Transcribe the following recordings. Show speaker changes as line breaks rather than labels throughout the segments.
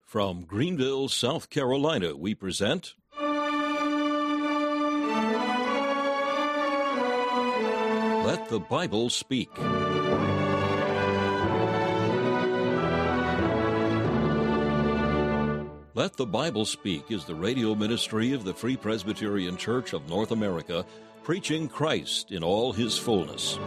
From Greenville, South Carolina, we present Let the Bible Speak. Let the Bible Speak is the radio ministry of the Free Presbyterian Church of North America, preaching Christ in all his fullness.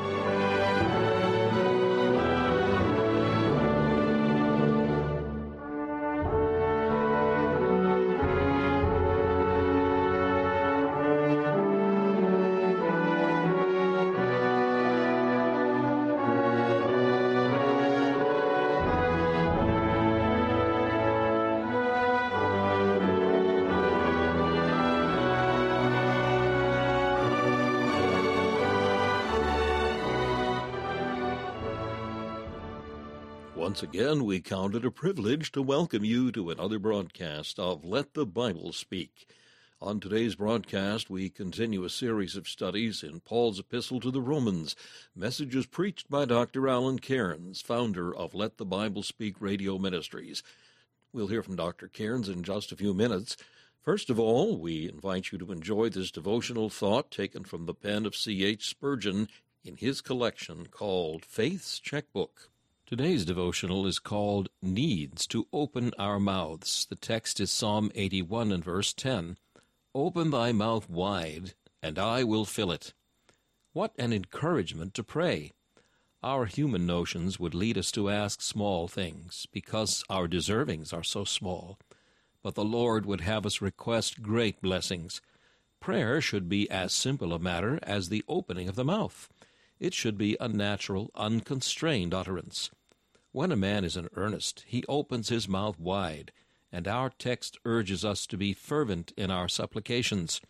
Once again, we count it a privilege to welcome you to another broadcast of Let the Bible Speak. On today's broadcast, we continue a series of studies in Paul's epistle to the Romans, messages preached by Dr. Alan Cairns, founder of Let the Bible Speak Radio Ministries. We'll hear from Dr. Cairns in just a few minutes. First of all, we invite you to enjoy this devotional thought taken from the pen of C.H. Spurgeon in his collection called Faith's Checkbook. Today's devotional is called Needs to Open Our Mouths. The text is Psalm 81 and verse 10. Open thy mouth wide, and I will fill it. What an encouragement to pray! Our human notions would lead us to ask small things, because our deservings are so small. But the Lord would have us request great blessings. Prayer should be as simple a matter as the opening of the mouth. It should be a natural, unconstrained utterance. When a man is in earnest, he opens his mouth wide, and our text urges us to be fervent in our supplications.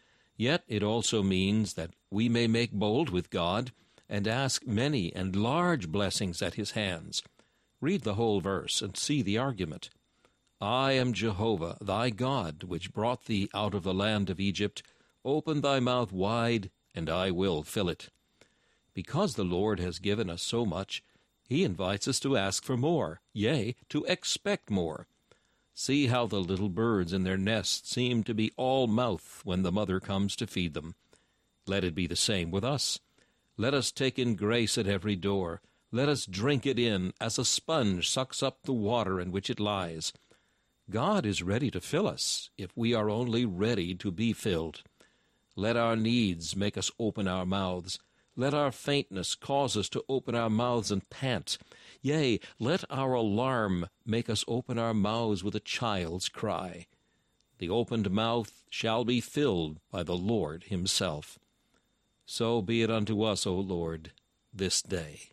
Yet it also means that we may make bold with God and ask many and large blessings at his hands. Read the whole verse and see the argument. I am Jehovah, thy God, which brought thee out of the land of Egypt. Open thy mouth wide, and I will fill it. Because the Lord has given us so much, he invites us to ask for more, yea, to expect more. See how the little birds in their nests seem to be all mouth when the mother comes to feed them. Let it be the same with us. Let us take in grace at every door. Let us drink it in as a sponge sucks up the water in which it lies. God is ready to fill us if we are only ready to be filled. Let our needs make us open our mouths. Let our faintness cause us to open our mouths and pant. Yea, let our alarm make us open our mouths with a child's cry. The opened mouth shall be filled by the Lord himself. So be it unto us, O Lord, this day.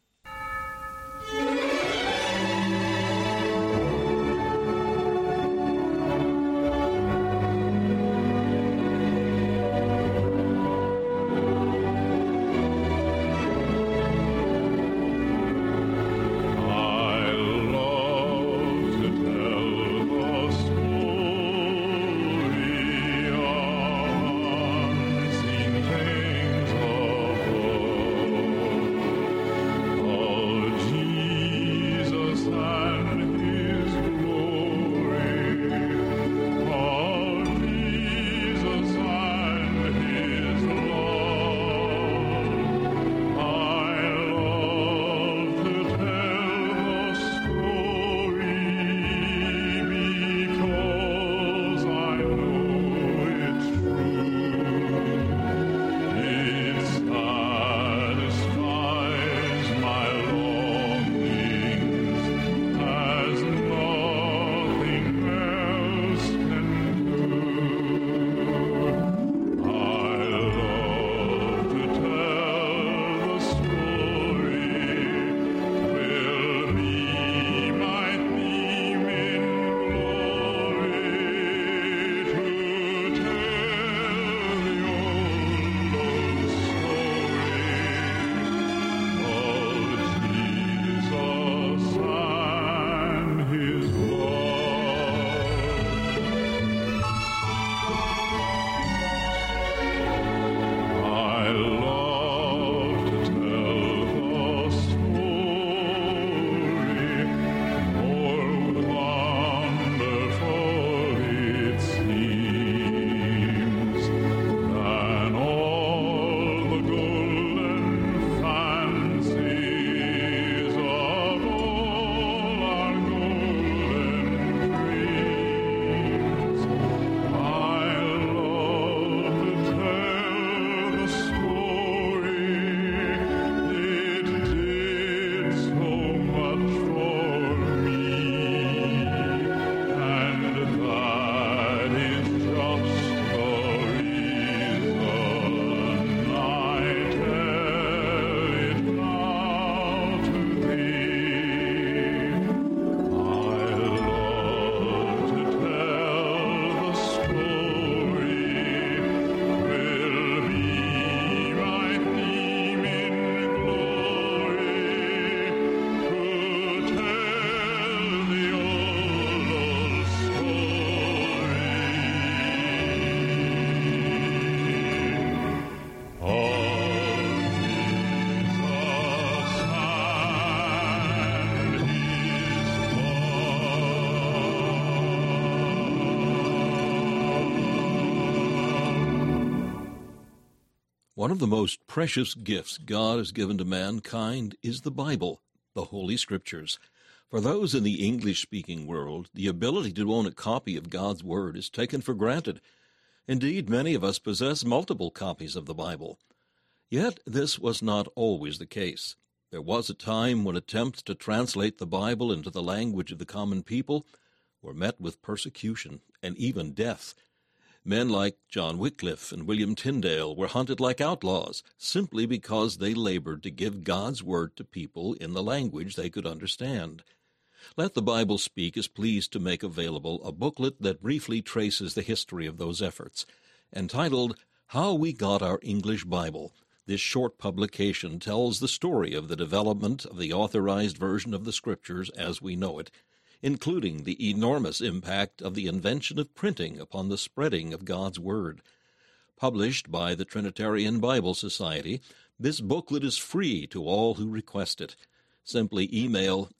One of the most precious gifts God has given to mankind is the Bible, the Holy Scriptures. For those in the English-speaking world, the ability to own a copy of God's Word is taken for granted. Indeed, many of us possess multiple copies of the Bible. Yet this was not always the case. There was a time when attempts to translate the Bible into the language of the common people were met with persecution and even death. Men like John Wycliffe and William Tyndale were hunted like outlaws simply because they labored to give God's Word to people in the language they could understand. Let the Bible Speak is pleased to make available a booklet that briefly traces the history of those efforts. Entitled, How We Got Our English Bible, this short publication tells the story of the development of the authorized version of the Scriptures as we know it, including the enormous impact of the invention of printing upon the spreading of God's Word. Published by the Trinitarian Bible Society, this booklet is free to all who request it. Simply email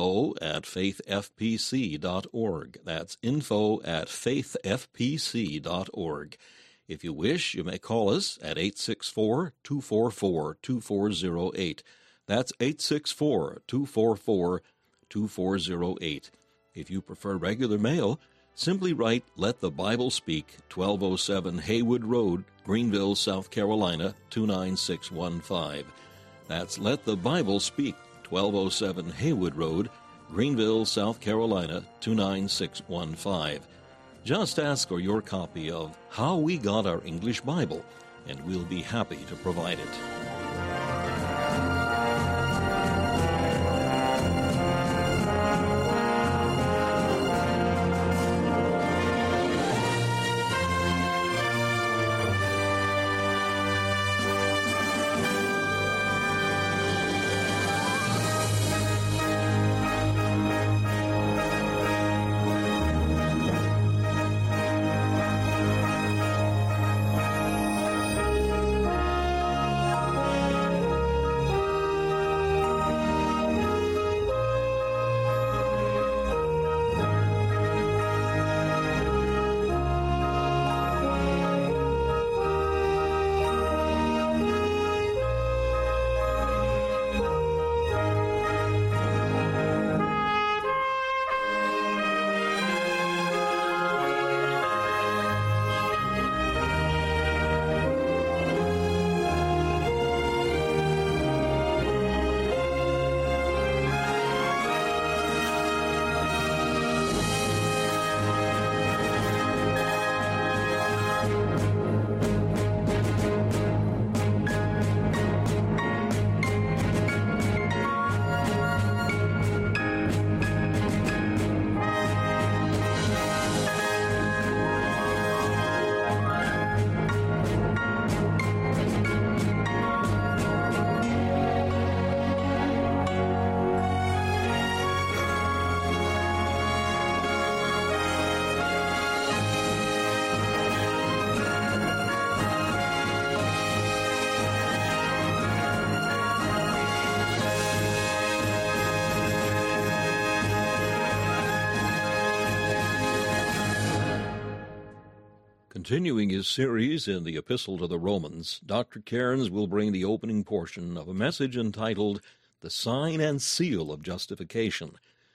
info@faithfpc.org. That's info@faithfpc.org. If you wish, you may call us at 864-244-2408. That's 864-244-2408. If you prefer regular mail, simply write Let the Bible Speak, 1207 Haywood Road, Greenville, South Carolina, 29615. That's Let the Bible Speak, 1207 Haywood Road, Greenville, South Carolina, 29615. Just ask for your copy of How We Got Our English Bible, and we'll be happy to provide it. Continuing his series in the Epistle to the Romans, Dr. Cairns will bring the opening portion of a message entitled, The Sign and Seal of Justification.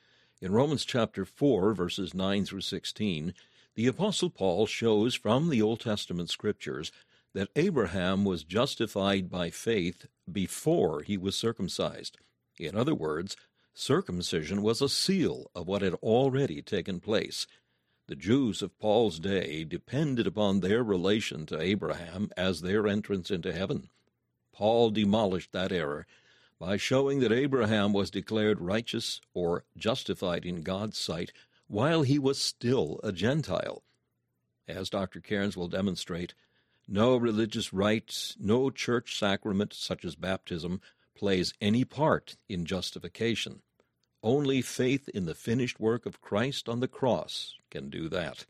In Romans chapter 4, verses 9 through 16, the Apostle Paul shows from the Old Testament Scriptures that Abraham was justified by faith before he was circumcised. In other words, circumcision was a seal of what had already taken place. The Jews of Paul's day depended upon their relation to Abraham as their entrance into heaven. Paul demolished that error by showing that Abraham was declared righteous or justified in God's sight while he was still a Gentile. As Dr. Cairns will demonstrate, no religious rite, no church sacrament such as baptism plays any part in justification. Only faith in the finished work of Christ on the cross can do that.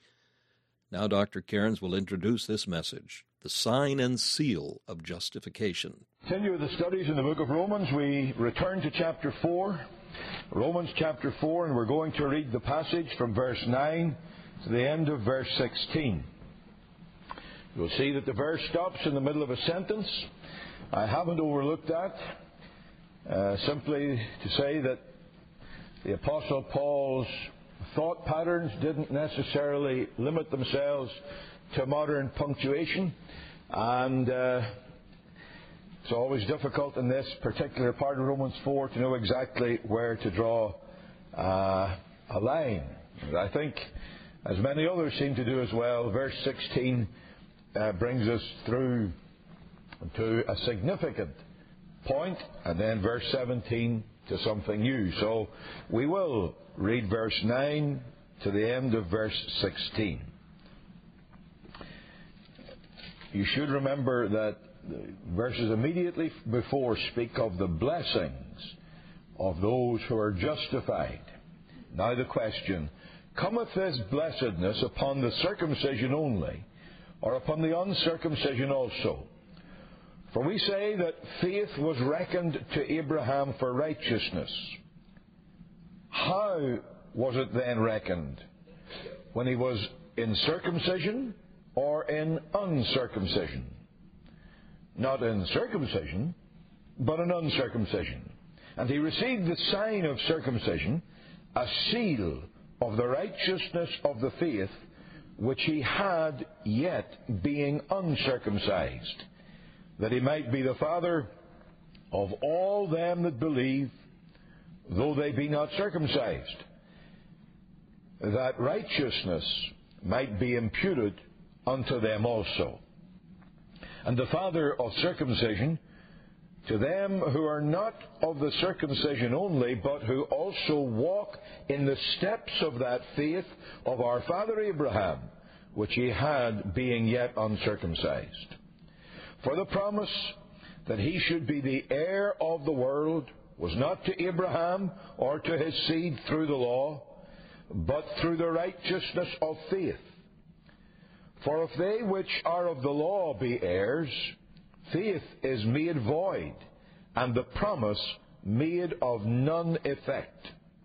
Now Dr. Cairns will introduce this message, the sign and seal of justification.
Continue with the studies in the book of Romans. We return to chapter 4, Romans chapter 4, and we're going to read the passage from verse 9 to the end of verse 16. You'll see that the verse stops in the middle of a sentence. I haven't overlooked that. Simply to say that the Apostle Paul's thought patterns didn't necessarily limit themselves to modern punctuation, and it's always difficult in this particular part of Romans 4 to know exactly where to draw a line. And I think, as many others seem to do as well, verse 16 brings us through to a significant point, and then verse 17 to something new. So we will read verse 9 to the end of verse 16. You should remember that the verses immediately before speak of the blessings of those who are justified. Now the question, cometh this blessedness upon the circumcision only, or upon the uncircumcision also? For we say that faith was reckoned to Abraham for righteousness. How was it then reckoned? When he was in circumcision or in uncircumcision? Not in circumcision, but in uncircumcision. And he received the sign of circumcision, a seal of the righteousness of the faith which he had, yet being uncircumcised, that he might be the father of all them that believe, though they be not circumcised, that righteousness might be imputed unto them also. And the father of circumcision, to them who are not of the circumcision only, but who also walk in the steps of that faith of our father Abraham, which he had, being yet uncircumcised. For the promise that he should be the heir of the world was not to Abraham or to his seed through the law, but through the righteousness of faith. For if they which are of the law be heirs, faith is made void, and the promise made of none effect.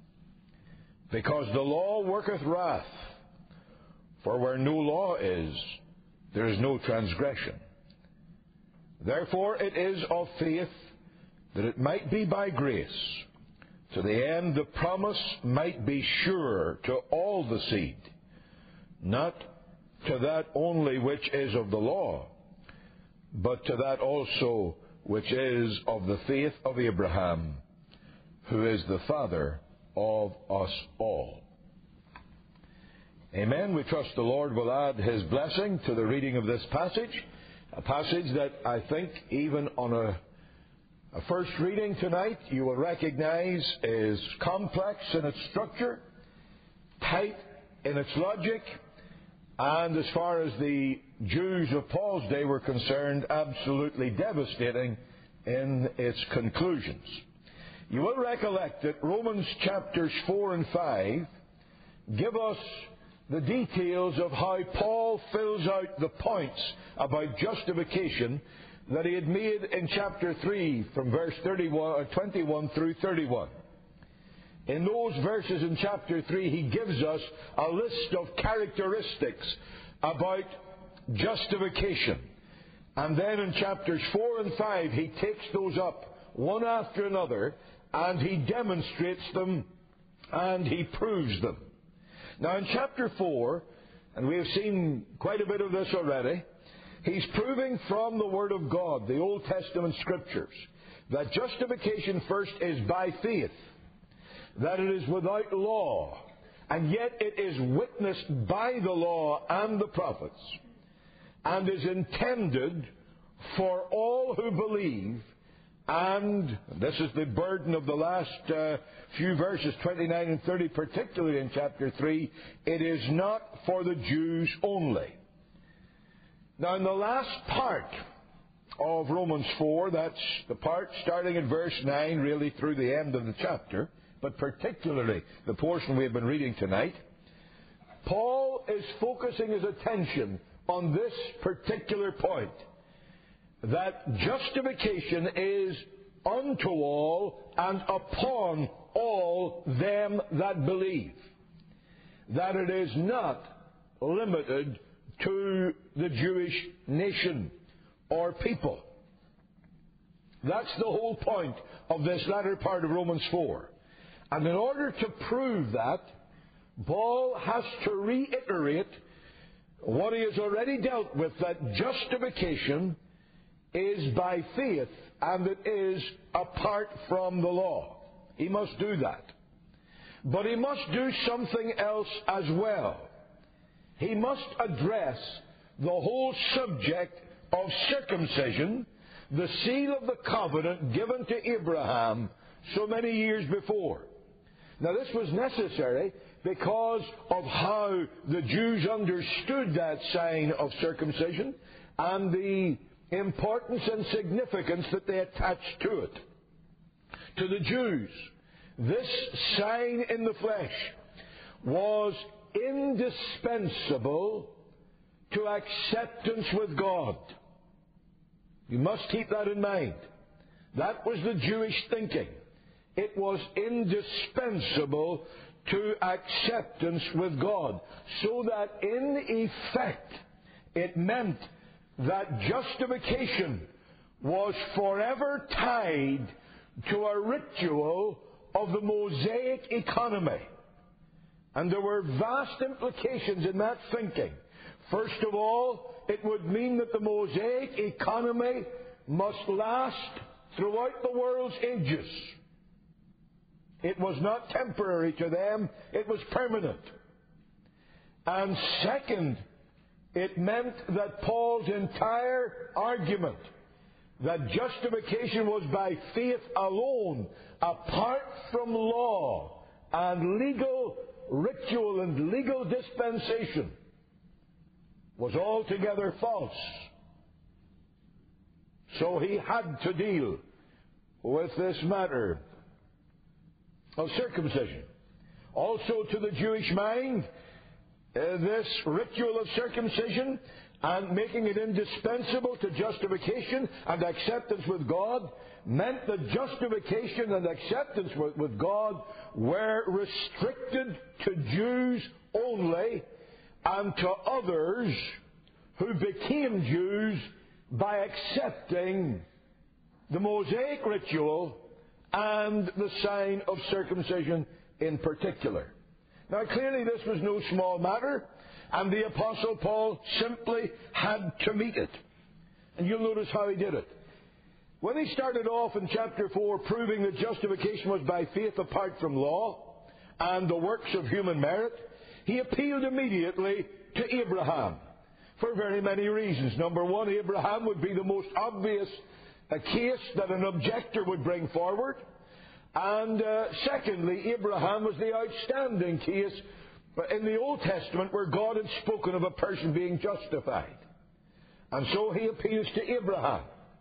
Because the law worketh wrath, for where no law is, there is no transgression. Therefore it is of faith, that it might be by grace, to the end the promise might be sure to all the seed, not to that only which is of the law, but to that also which is of the faith of Abraham, who is the father of us all. Amen. We trust the Lord will add His blessing to the reading of this passage, a passage that I think even on a first reading tonight you will recognize is complex in its structure, tight in its logic, and as far as the Jews of Paul's day were concerned, absolutely devastating in its conclusions. You will recollect that Romans chapters 4 and 5 give us the details of how Paul fills out the points about justification that he had made in chapter 3 from verse 21 through 31. In those verses in chapter 3, he gives us a list of characteristics about justification. And then in chapters 4 and 5, he takes those up one after another, and he demonstrates them, and he proves them. Now in chapter 4, and we have seen quite a bit of this already, he's proving from the Word of God, the Old Testament Scriptures, that justification first is by faith, that it is without law, and yet it is witnessed by the law and the prophets, and is intended for all who believe. And this is the burden of the last few verses, 29 and 30, particularly in chapter 3, it is not for the Jews only. Now in the last part of Romans 4, that's the part starting at verse 9 really through the end of the chapter, but particularly the portion we have been reading tonight, Paul is focusing his attention on this particular point, that justification is unto all and upon all them that believe, that it is not limited to the Jewish nation or people. That's the whole point of this latter part of Romans 4. And in order to prove that, Paul has to reiterate what he has already dealt with, that justification is by faith and it is apart from the law. He must do that. But he must do something else as well. He must address the whole subject of circumcision, the seal of the covenant given to Abraham so many years before. Now this was necessary because of how the Jews understood that sign of circumcision and the importance and significance that they attached to it. To the Jews, this sign in the flesh was indispensable to acceptance with God. You must keep that in mind. That was the Jewish thinking. It was indispensable to acceptance with God. So that in effect, it meant that justification was forever tied to a ritual of the Mosaic economy. And there were vast implications in that thinking. First of all, it would mean that the Mosaic economy must last throughout the world's ages. It was not temporary to them, it was permanent. And second, it meant that Paul's entire argument that justification was by faith alone, apart from law and legal ritual and legal dispensation, was altogether false. So he had to deal with this matter of circumcision. Also to the Jewish mind, this ritual of circumcision and making it indispensable to justification and acceptance with God meant that justification and acceptance with God were restricted to Jews only and to others who became Jews by accepting the Mosaic ritual and the sign of circumcision in particular. Now clearly this was no small matter, and the Apostle Paul simply had to meet it. And you'll notice how he did it. When he started off in chapter 4 proving that justification was by faith apart from law and the works of human merit, he appealed immediately to Abraham for very many reasons. Number one, Abraham would be the most obvious case that an objector would bring forward. And secondly, Abraham was the outstanding case in the Old Testament where God had spoken of a person being justified. And so he appeals to Abraham.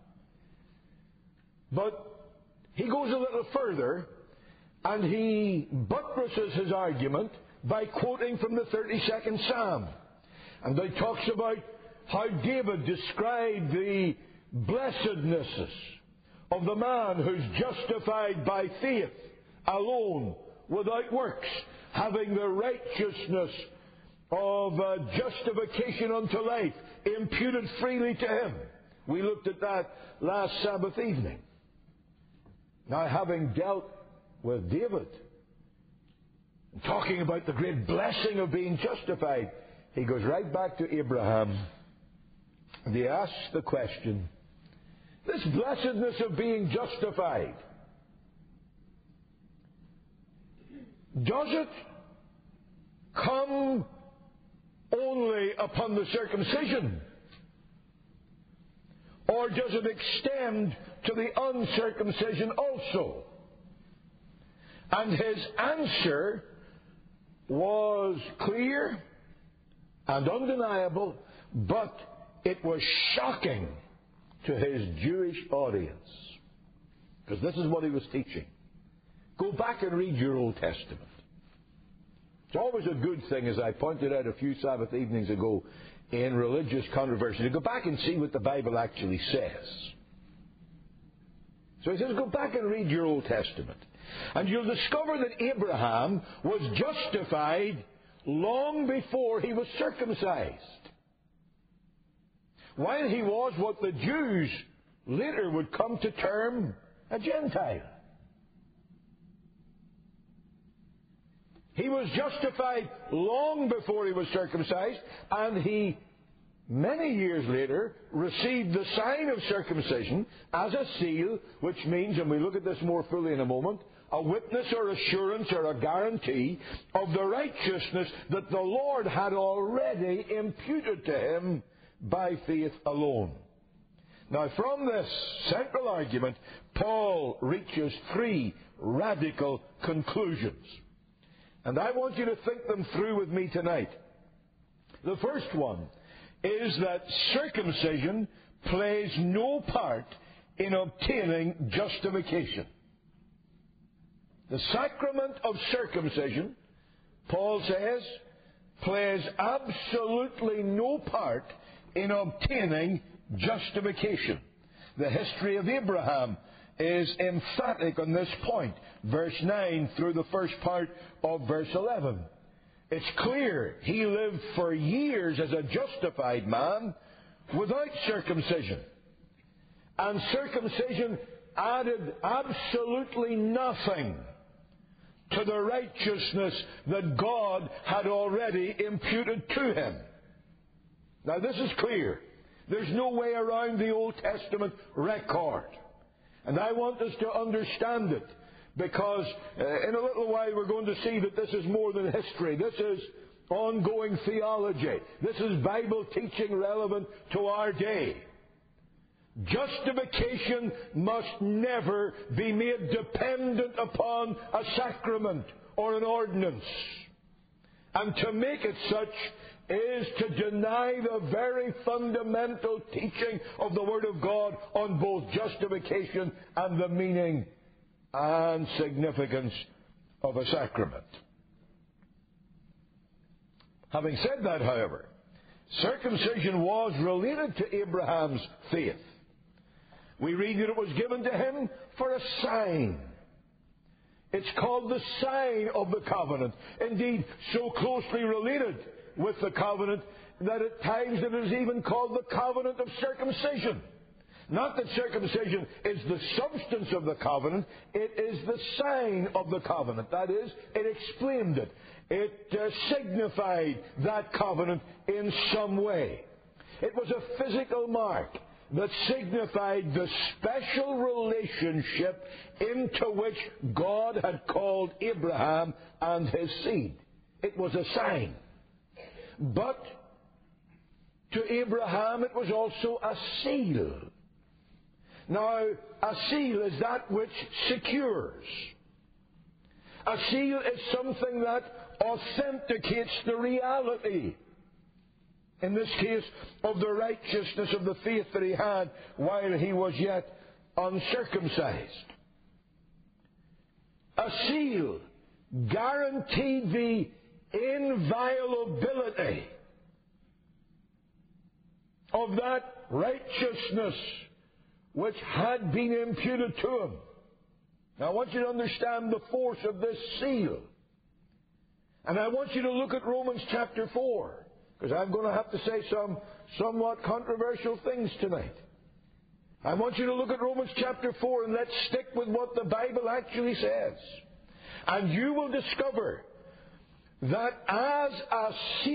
But he goes a little further and he buttresses his argument by quoting from the 32nd Psalm. And he talks about how David described the blessednesses of the man who's justified by faith alone, without works, having the righteousness of justification unto life imputed freely to him. We looked at that last Sabbath evening. Now, having dealt with David, talking about the great blessing of being justified, he goes right back to Abraham and he asks the question, this blessedness of being justified, does it come only upon the circumcision? Or does it extend to the uncircumcision also? And his answer was clear and undeniable, but it was shocking to his Jewish audience. Because this is what he was teaching. Go back and read your Old Testament. It's always a good thing, as I pointed out a few Sabbath evenings ago in religious controversy, to go back and see what the Bible actually says. So he says, go back and read your Old Testament. And you'll discover that Abraham was justified long before he was circumcised. while he was what the Jews later would come to term a Gentile. He was justified long before he was circumcised, and he, many years later, received the sign of circumcision as a seal, which means, and we'll look at this more fully in a moment, a witness or assurance or a guarantee of the righteousness that the Lord had already imputed to him by faith alone. Now, from this central argument, Paul reaches three radical conclusions. And I want you to think them through with me tonight. The first one is that circumcision plays no part in obtaining justification. The sacrament of circumcision, Paul says, plays absolutely no part in obtaining justification. The history of Abraham is emphatic on this point. Verse 9 through the first part of verse 11. It's clear he lived for years as a justified man without circumcision. And circumcision added absolutely nothing to the righteousness that God had already imputed to him. Now this is clear. There's no way around the Old Testament record. And I want us to understand it, because in a little while we're going to see that this is more than history. This is ongoing theology. This is Bible teaching relevant to our day. Justification must never be made dependent upon a sacrament or an ordinance. And to make it such is to deny the very fundamental teaching of the Word of God on both justification and the meaning and significance of a sacrament. Having said that, however, circumcision was related to Abraham's faith. We read that it was given to him for a sign. It's called the sign of the covenant. Indeed, so closely related with the covenant that at times it is even called the covenant of circumcision. Not that circumcision is the substance of the covenant, it is the sign of the covenant. That is, it explained it. It signified that covenant in some way. It was a physical mark that signified the special relationship into which God had called Abraham and his seed. It was a sign. But to Abraham it was also a seal. Now, a seal is that which secures. A seal is something that authenticates the reality, in this case, of the righteousness of the faith that he had while he was yet uncircumcised. A seal guaranteed the inviolability of that righteousness which had been imputed to him. Now I want you to understand the force of this seal. And I want you to look at Romans chapter 4, because I'm going to have to say some somewhat controversial things tonight. I want you to look at Romans chapter 4, and let's stick with what the Bible actually says. And you will discover that as a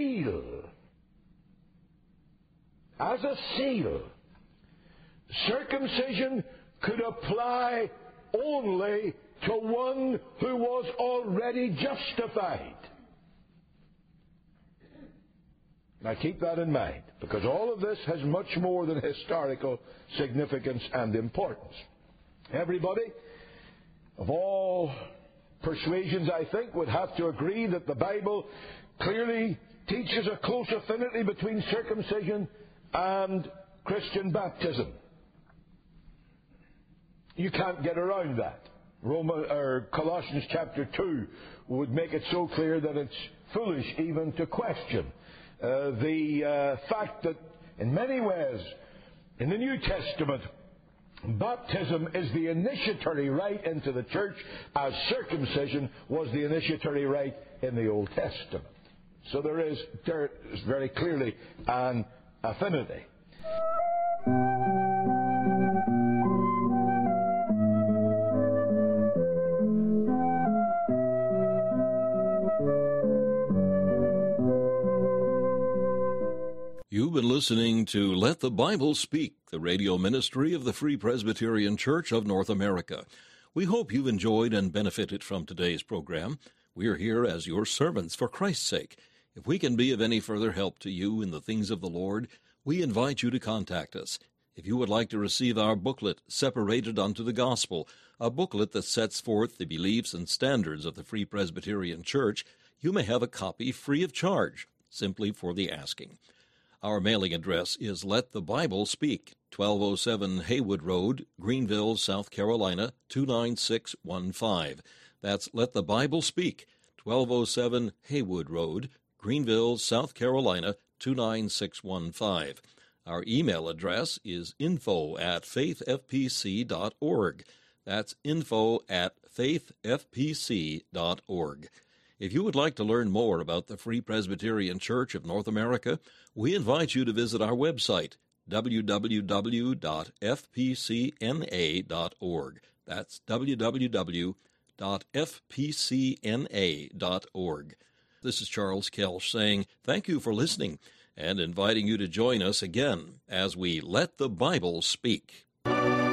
seal, circumcision could apply only to one who was already justified. Now keep that in mind, because all of this has much more than historical significance and importance. Everybody of all persuasions, I think, would have to agree that the Bible clearly teaches a close affinity between circumcision and Christian baptism. You can't get around that. Colossians chapter 2 would make it so clear that it's foolish even to question the fact that in many ways in the New Testament baptism is the initiatory rite into the church, as circumcision was the initiatory rite in the Old Testament. So there is very clearly an affinity.
You've been listening to Let the Bible Speak, the radio ministry of the Free Presbyterian Church of North America. We hope you've enjoyed and benefited from today's program. We are here as your servants for Christ's sake. If we can be of any further help to you in the things of the Lord, we invite you to contact us. If you would like to receive our booklet, Separated unto the Gospel, a booklet that sets forth the beliefs and standards of the Free Presbyterian Church, you may have a copy free of charge, simply for the asking. Our mailing address is Let the Bible Speak, 1207 Haywood Road, Greenville, South Carolina, 29615. That's Let the Bible Speak, 1207 Haywood Road, Greenville, South Carolina, 29615. Our email address is info@faithfpc.org. That's info@faithfpc.org. If you would like to learn more about the Free Presbyterian Church of North America, we invite you to visit our website, www.fpcna.org. That's www.fpcna.org. This is Charles Kelsch saying thank you for listening and inviting you to join us again as we Let the Bible Speak.